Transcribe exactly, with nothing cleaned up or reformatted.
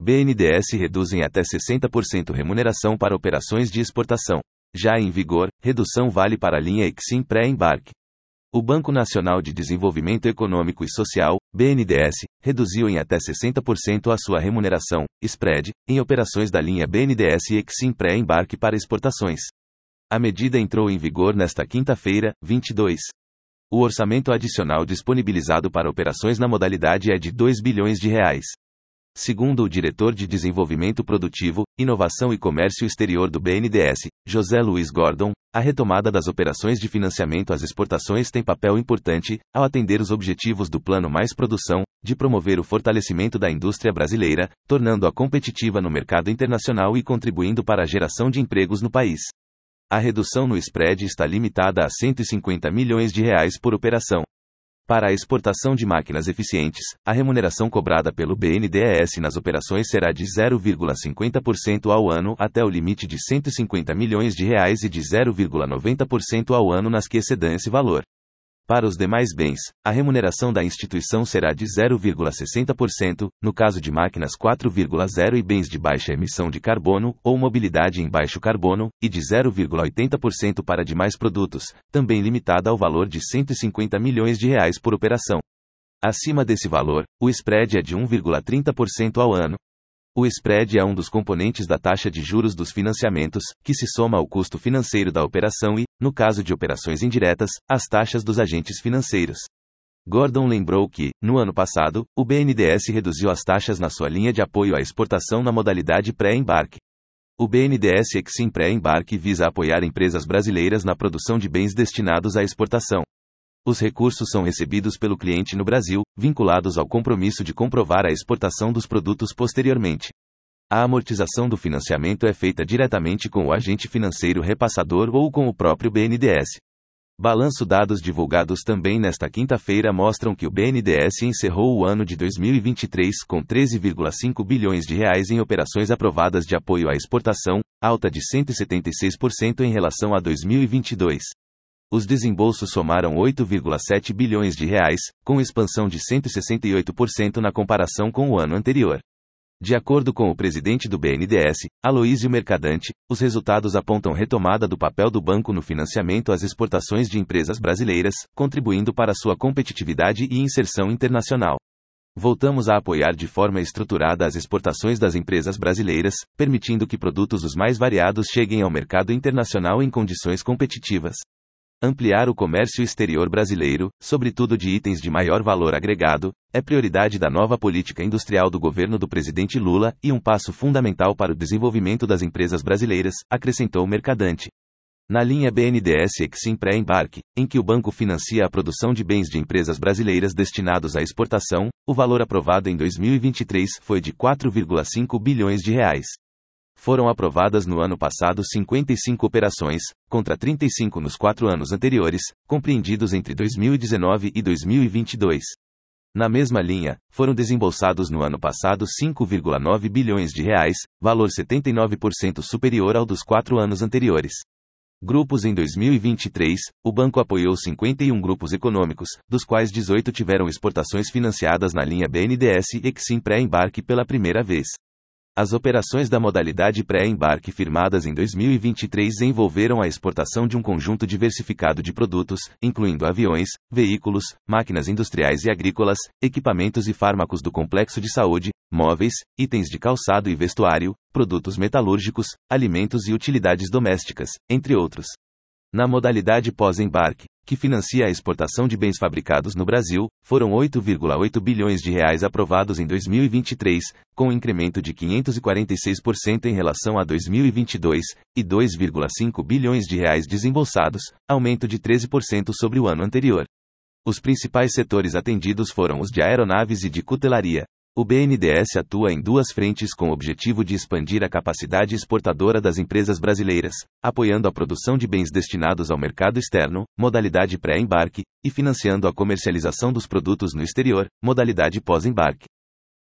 B N D E S reduz em até sessenta por cento remuneração para operações de exportação. Já em vigor, redução vale para a linha Exim pré-embarque. O Banco Nacional de Desenvolvimento Econômico e Social, B N D E S, reduziu em até sessenta por cento a sua remuneração, spread, em operações da linha B N D E S e Exim pré-embarque para exportações. A medida entrou em vigor nesta quinta-feira, vinte e dois. O orçamento adicional disponibilizado para operações na modalidade é de dois bilhões de reais. Segundo o diretor de Desenvolvimento Produtivo, Inovação e Comércio Exterior do B N D E S, José Luiz Gordon, a retomada das operações de financiamento às exportações tem papel importante, ao atender os objetivos do Plano Mais Produção, de promover o fortalecimento da indústria brasileira, tornando-a competitiva no mercado internacional e contribuindo para a geração de empregos no país. A redução no spread está limitada a cento e cinquenta milhões de reais por operação. Para a exportação de máquinas eficientes, a remuneração cobrada pelo B N D E S nas operações será de zero vírgula cinquenta por cento ao ano até o limite de cento e cinquenta milhões de reais e de zero vírgula noventa por cento ao ano nas que excedam esse valor. Para os demais bens, a remuneração da instituição será de zero vírgula sessenta por cento, no caso de máquinas quatro vírgula zero e bens de baixa emissão de carbono ou mobilidade em baixo carbono, e de zero vírgula oitenta por cento para demais produtos, também limitada ao valor de cento e cinquenta milhões de reais por operação. Acima desse valor, o spread é de um vírgula trinta por cento ao ano. O spread é um dos componentes da taxa de juros dos financiamentos, que se soma ao custo financeiro da operação e, no caso de operações indiretas, às taxas dos agentes financeiros. Gordon lembrou que, no ano passado, o B N D E S reduziu as taxas na sua linha de apoio à exportação na modalidade pré-embarque. O B N D E S Exim pré-embarque visa apoiar empresas brasileiras na produção de bens destinados à exportação. Os recursos são recebidos pelo cliente no Brasil, vinculados ao compromisso de comprovar a exportação dos produtos posteriormente. A amortização do financiamento é feita diretamente com o agente financeiro repassador ou com o próprio B N D E S. Balanço dados divulgados também nesta quinta-feira mostram que o B N D E S encerrou o ano de dois mil e vinte e três com treze vírgula cinco bilhões de reais em operações aprovadas de apoio à exportação, alta de cento e setenta e seis por cento em relação a dois mil e vinte e dois. Os desembolsos somaram oito vírgula sete bilhões de reais, com expansão de cento e sessenta e oito por cento na comparação com o ano anterior. De acordo com o presidente do B N D E S, Aloísio Mercadante, os resultados apontam retomada do papel do banco no financiamento às exportações de empresas brasileiras, contribuindo para sua competitividade e inserção internacional. Voltamos a apoiar de forma estruturada as exportações das empresas brasileiras, permitindo que produtos os mais variados cheguem ao mercado internacional em condições competitivas. Ampliar o comércio exterior brasileiro, sobretudo de itens de maior valor agregado, é prioridade da nova política industrial do governo do presidente Lula e um passo fundamental para o desenvolvimento das empresas brasileiras, acrescentou Mercadante. Na linha B N D E S Exim pré-embarque, em que o banco financia a produção de bens de empresas brasileiras destinados à exportação, o valor aprovado em dois mil e vinte e três foi de quatro vírgula cinco bilhões de reais. Foram aprovadas no ano passado cinquenta e cinco operações, contra trinta e cinco nos quatro anos anteriores, compreendidos entre dois mil e dezenove e dois mil e vinte e dois. Na mesma linha, foram desembolsados no ano passado cinco vírgula nove bilhões de reais, valor setenta e nove por cento superior ao dos quatro anos anteriores. Grupos em dois mil e vinte e três, o banco apoiou cinquenta e um grupos econômicos, dos quais dezoito tiveram exportações financiadas na linha B N D E S Exim pré-embarque pela primeira vez. As operações da modalidade pré-embarque firmadas em dois mil e vinte e três envolveram a exportação de um conjunto diversificado de produtos, incluindo aviões, veículos, máquinas industriais e agrícolas, equipamentos e fármacos do complexo de saúde, móveis, itens de calçado e vestuário, produtos metalúrgicos, alimentos e utilidades domésticas, entre outros. Na modalidade pós-embarque, que financia a exportação de bens fabricados no Brasil, foram oito vírgula oito bilhões de reais aprovados em dois mil e vinte e três, com um incremento de quinhentos e quarenta e seis por cento em relação a dois mil e vinte e dois, e dois vírgula cinco bilhões de reais desembolsados, aumento de treze por cento sobre o ano anterior. Os principais setores atendidos foram os de aeronaves e de cutelaria. O B N D E S atua em duas frentes com o objetivo de expandir a capacidade exportadora das empresas brasileiras, apoiando a produção de bens destinados ao mercado externo, modalidade pré-embarque, e financiando a comercialização dos produtos no exterior, modalidade pós-embarque.